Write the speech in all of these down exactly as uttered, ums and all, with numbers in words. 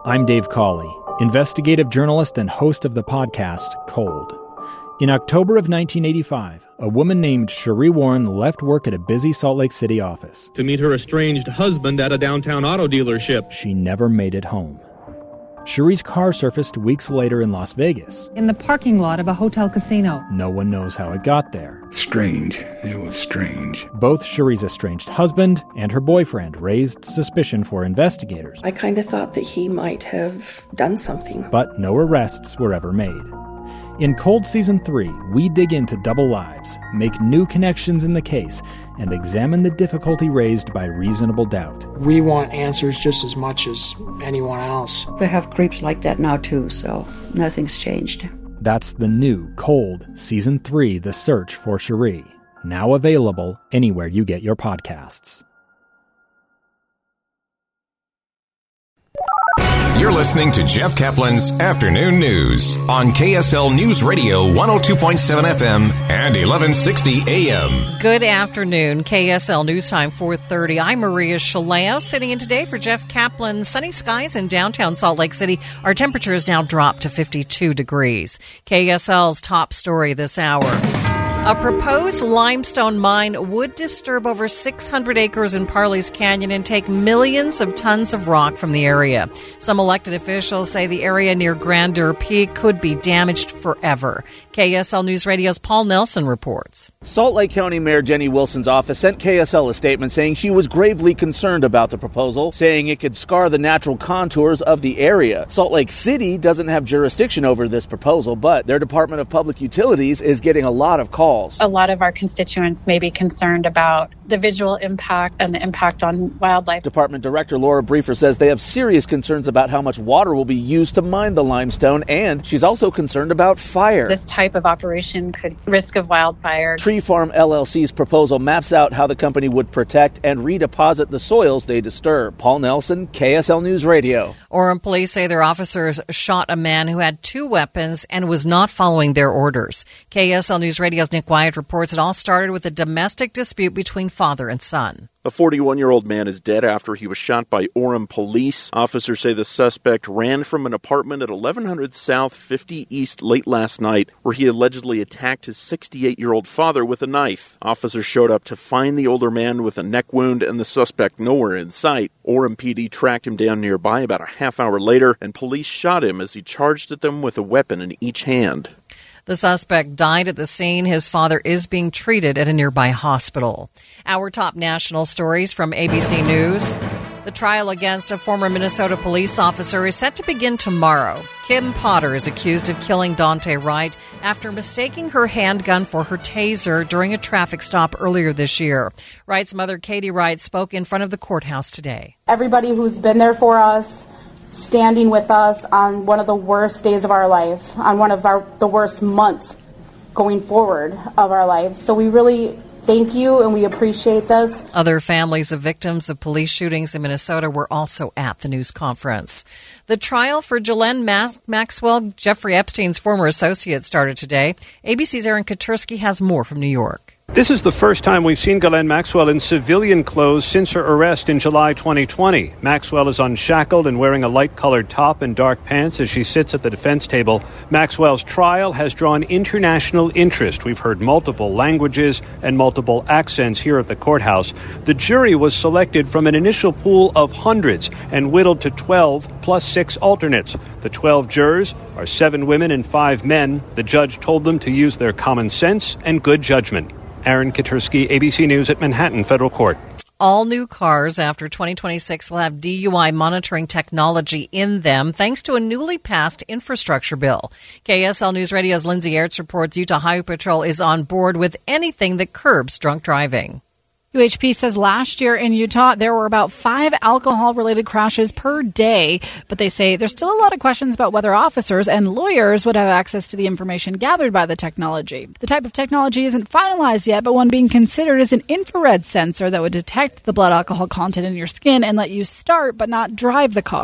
I'm Dave Cawley, investigative journalist and host of the podcast Cold. In October of nineteen eighty-five, a woman named Cherie Warren left work at a busy Salt Lake City office to meet her estranged husband at a downtown auto dealership. She never made it home. Cherie's car surfaced weeks later in Las Vegas. In the parking lot of a hotel casino. No one knows how it got there. Strange. It was strange. Both Cherie's estranged husband and her boyfriend raised suspicion for investigators. I kind of thought that he might have done something. But no arrests were ever made. In Cold Season three, we dig into double lives, make new connections in the case, and examine the difficulty raised by reasonable doubt. We want answers just as much as anyone else. They have creeps like that now too, so nothing's changed. That's the new Cold Season three, The Search for Cherie, now available anywhere you get your podcasts. You're listening to Jeff Kaplan's Afternoon News on K S L News Radio one oh two point seven F M and eleven sixty A M. Good afternoon. K S L News Time four thirty. I'm Maria Shaleo, sitting in today for Jeff Kaplan. Sunny skies in downtown Salt Lake City. Our temperature has now dropped to fifty-two degrees. K S L's top story this hour. A proposed limestone mine would disturb over six hundred acres in Parley's Canyon and take millions of tons of rock from the area. Some elected officials say the area near Grandeur Peak could be damaged forever. K S L News Radio's Paul Nelson reports. Salt Lake County Mayor Jenny Wilson's office sent K S L a statement saying she was gravely concerned about the proposal, saying it could scar the natural contours of the area. Salt Lake City doesn't have jurisdiction over this proposal, but their Department of Public Utilities is getting a lot of calls. A lot of our constituents may be concerned about the visual impact and the impact on wildlife. Department Director Laura Briefer says they have serious concerns about how much water will be used to mine the limestone, and she's also concerned about fire. This type of operation could risk of wildfire. Tree Farm L L C's proposal maps out how the company would protect and redeposit the soils they disturb. Paul Nelson, K S L News Radio. Orem police say their officers shot a man who had two weapons and was not following their orders. K S L News Radio's Nick Wyatt reports it all started with a domestic dispute between father and son. A forty-one-year-old man is dead after he was shot by Orem police. Officers say the suspect ran from an apartment at eleven hundred South fifty East late last night, where he allegedly attacked his sixty-eight-year-old father with a knife. Officers showed up to find the older man with a neck wound and the suspect nowhere in sight. Orem P D tracked him down nearby about a half hour later, and police shot him as he charged at them with a weapon in each hand. The suspect died at the scene. His father is being treated at a nearby hospital. Our top national stories from A B C News. The trial against a former Minnesota police officer is set to begin tomorrow. Kim Potter is accused of killing Dante Wright after mistaking her handgun for her taser during a traffic stop earlier this year. Wright's mother, Katie Wright, spoke in front of the courthouse today. Everybody who's been there for us, standing with us on one of the worst days of our life, on one of our the worst months going forward of our lives. So we really thank you and we appreciate this. Other families of victims of police shootings in Minnesota were also at the news conference. The trial for Ghislaine Mas- Maxwell, Jeffrey Epstein's former associate, started today. A B C's Aaron Katursky has more from New York. This is the first time we've seen Ghislaine Maxwell in civilian clothes since her arrest in July twenty twenty. Maxwell is unshackled and wearing a light-colored top and dark pants as she sits at the defense table. Maxwell's trial has drawn international interest. We've heard multiple languages and multiple accents here at the courthouse. The jury was selected from an initial pool of hundreds and whittled to twelve plus six alternates. The twelve jurors are seven women and five men. The judge told them to use their common sense and good judgment. Aaron Katursky, A B C News at Manhattan Federal Court. All new cars after twenty twenty-six will have D U I monitoring technology in them thanks to a newly passed infrastructure bill. K S L News Radio's Lindsay Ertz reports Utah Highway Patrol is on board with anything that curbs drunk driving. U H P says last year in Utah, there were about five alcohol-related crashes per day, but they say there's still a lot of questions about whether officers and lawyers would have access to the information gathered by the technology. The type of technology isn't finalized yet, but one being considered is an infrared sensor that would detect the blood alcohol content in your skin and let you start but not drive the car.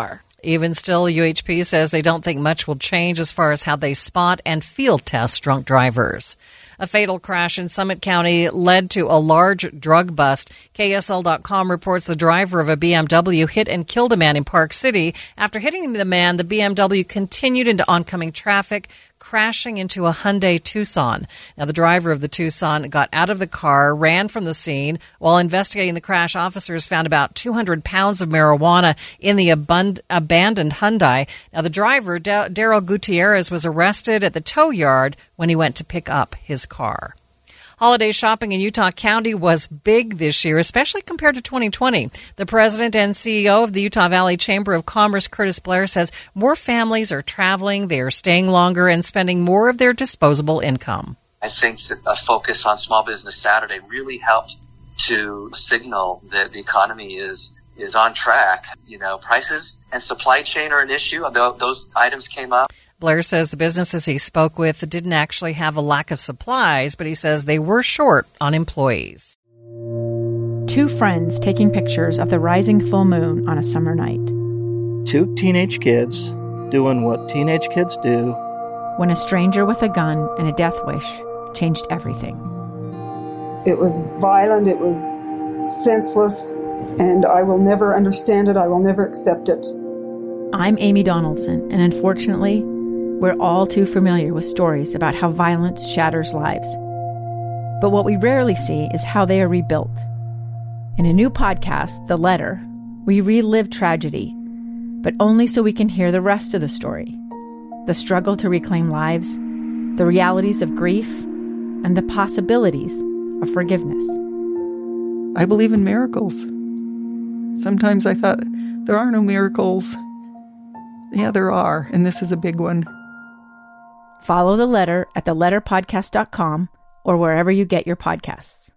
Even still, U H P says they don't think much will change as far as how they spot and field test drunk drivers. A fatal crash in Summit County led to a large drug bust. K S L dot com reports the driver of a B M W hit and killed a man in Park City. After hitting the man, the B M W continued into oncoming traffic, crashing into a Hyundai Tucson. Now, the driver of the Tucson got out of the car, ran from the scene. While investigating the crash, officers found about two hundred pounds of marijuana in the abund- abandoned Hyundai. Now, the driver, D- Daryl Gutierrez, was arrested at the tow yard when he went to pick up his car. Holiday shopping in Utah County was big this year, especially compared to twenty twenty. The president and C E O of the Utah Valley Chamber of Commerce, Curtis Blair, says more families are traveling, they are staying longer, and spending more of their disposable income. I think that a focus on Small Business Saturday really helped to signal that the economy is is on track. You know, prices and supply chain are an issue. Those items came up. Blair says the businesses he spoke with didn't actually have a lack of supplies, but he says they were short on employees. Two friends taking pictures of the rising full moon on a summer night. Two teenage kids doing what teenage kids do. When a stranger with a gun and a death wish changed everything. It was violent, it was senseless, and I will never understand it, I will never accept it. I'm Amy Donaldson, and unfortunately, we're all too familiar with stories about how violence shatters lives. But what we rarely see is how they are rebuilt. In a new podcast, The Letter, we relive tragedy, but only so we can hear the rest of the story. The struggle to reclaim lives, the realities of grief, and the possibilities of forgiveness. I believe in miracles. Sometimes I thought, there are no miracles. Yeah, there are, and this is a big one. Follow The Letter at the letter podcast dot com or wherever you get your podcasts.